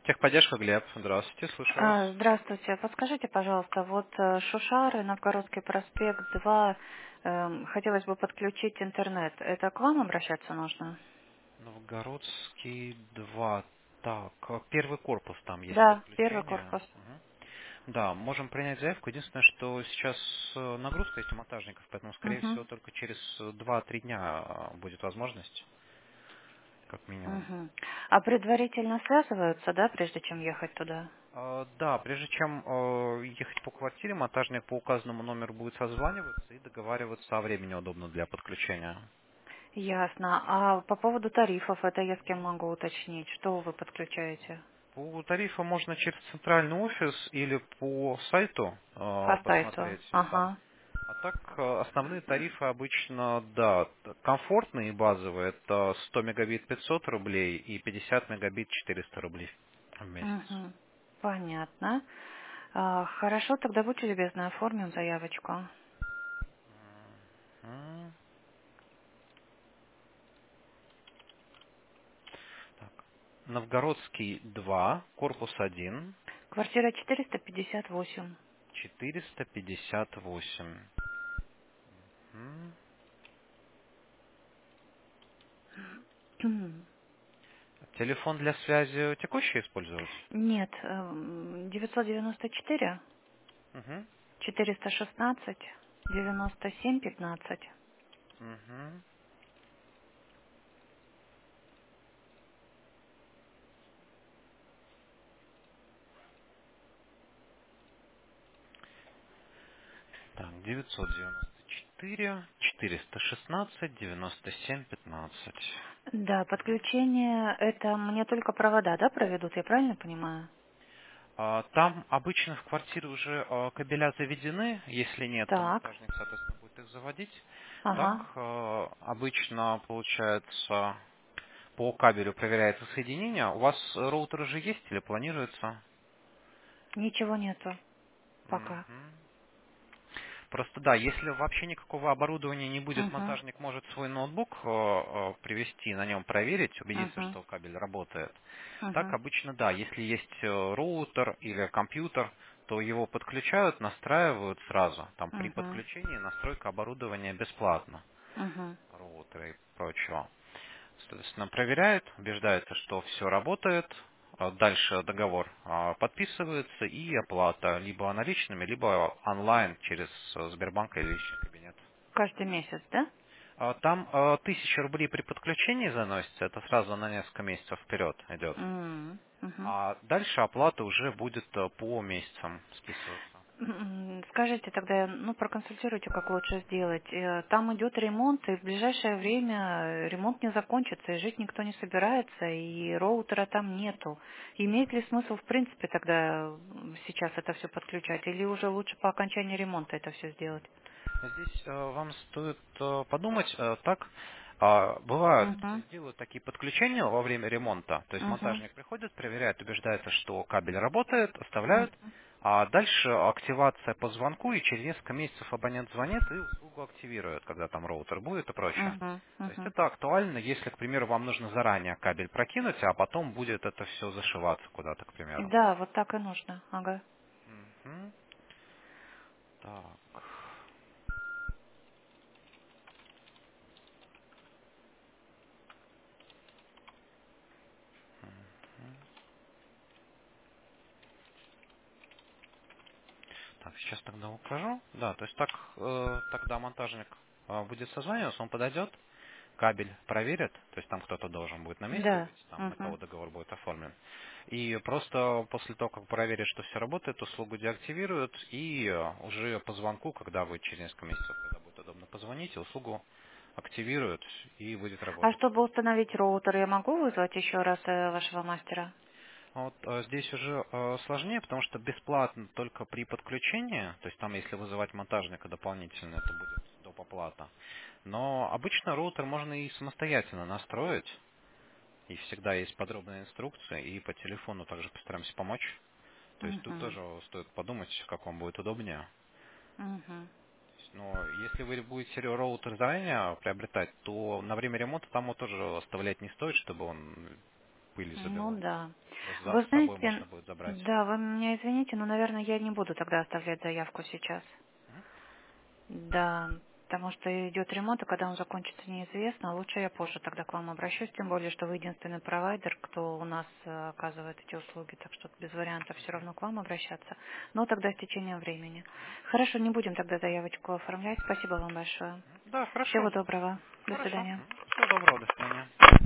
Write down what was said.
Техподдержка, Глеб. Здравствуйте, слушаю вас. Здравствуйте. Подскажите, пожалуйста, вот Шушары, Новгородский проспект 2, хотелось бы подключить интернет. Это к вам обращаться нужно? Новгородский 2. Так, первый корпус там есть Да, первый подключение. корпус. Мгм. Да, можем принять заявку. Единственное, что сейчас нагрузка есть у монтажников, поэтому, скорее Угу, всего, только через 2-3 дня будет возможность, как минимум. угу. А предварительно связываются, да, прежде чем ехать туда? Да, прежде чем ехать по квартире, монтажник по указанному номеру будет созваниваться и договариваться о времени удобно для подключения. Ясно. А по поводу тарифов, это я с кем могу уточнить? Что вы подключаете? По тарифу можно через центральный офис или по сайту По сайту. посмотреть, да. Ага. А так основные тарифы обычно, да, комфортные и базовые, это 100 мегабит 500 рублей и 50 мегабит 400 рублей в месяц. Угу. Понятно. Хорошо, тогда будьте любезны, оформим заявочку. М, Так. Новгородский 2, корпус 1, Квартира 458. 458. М, Телефон для связи текущий использовать? Нет, 994 Угу. 416 97 15. Угу. Так, 994 416 97 15. Да, подключение, это мне только провода, да, проведут, я правильно понимаю? Там обычно в квартире уже кабеля заведены, если нет, то Так, монтажник, соответственно, будет их заводить. Так, ага, обычно, получается, по кабелю проверяется соединение. У вас роутер уже есть или планируется? ничего нету пока. Мгм. Просто да, если вообще никакого оборудования не будет, Угу, монтажник может свой ноутбук привести, на нем проверить, убедиться, угу, что кабель работает. Так угу, обычно да, если есть роутер или компьютер, то его подключают, настраивают сразу. Там при угу, подключении настройка оборудования бесплатна, угу. роутера и прочего. Соответственно, проверяет, убеждается, что все работает. Дальше договор подписывается и оплата либо наличными, либо онлайн через Сбербанк или личный кабинет. Каждый месяц, да? Там 1000 рублей при подключении заносится, это сразу на несколько месяцев вперед идет. Угу. А дальше оплата уже будет по месяцам списываться. Скажите тогда, ну, проконсультируйте, как лучше сделать. Там идет ремонт, и в ближайшее время ремонт не закончится, и жить никто не собирается, и роутера там нету. Имеет ли смысл, в принципе, тогда сейчас это все подключать, или уже лучше по окончании ремонта это все сделать? Здесь вам стоит подумать так. Бывают, Угу, делают такие подключения во время ремонта. То есть угу, монтажник приходит, проверяет, убеждается, что кабель работает, угу, оставляют. А дальше активация по звонку, и через несколько месяцев абонент звонит и услугу активирует, когда там роутер будет и прочее. угу, То есть угу. это актуально, если, к примеру, вам нужно заранее кабель прокинуть, а потом будет это все зашиваться куда-то, к примеру. Да, вот так и нужно. Ага. Мгм. Так. Так, сейчас тогда укажу. Да, то есть так тогда монтажник будет созваниваться, он подойдет, кабель проверит, то есть там кто-то должен будет на месте Да. быть, там на Угу. кого договор будет оформлен. И просто после того, как проверит, что все работает, услугу деактивируют, и уже по звонку, когда вы через несколько месяцев, когда будет удобно позвонить, услугу активируют и будет А работать. чтобы установить роутер, я могу вызвать еще раз вашего мастера? Вот здесь уже сложнее, потому что бесплатно только при подключении, то есть там если вызывать монтажника дополнительно, это будет доп. Оплата. Но обычно роутер можно и самостоятельно настроить, и всегда есть подробная инструкция, и по телефону также постараемся помочь. То есть тут Угу. тоже стоит подумать, как вам будет удобнее. Угу. Но если вы будете роутер заранее приобретать, то на время ремонта там его тоже оставлять не стоит, чтобы он пыль Ну забивал. да. Просто Вы с собой знаете, можно будет забрать. да, вы меня извините, но, наверное, я не буду тогда оставлять заявку сейчас. Да, потому что идет ремонт, и когда он закончится, неизвестно. Лучше я позже тогда к вам обращусь, тем более, что вы единственный провайдер, кто у нас оказывает эти услуги, так что без вариантов все равно к вам обращаться. Но тогда с течением времени. Хорошо, не будем тогда заявочку оформлять. Спасибо вам большое. Да, Всего хорошо. доброго. До Хорошо. свидания. Всего доброго, до свидания.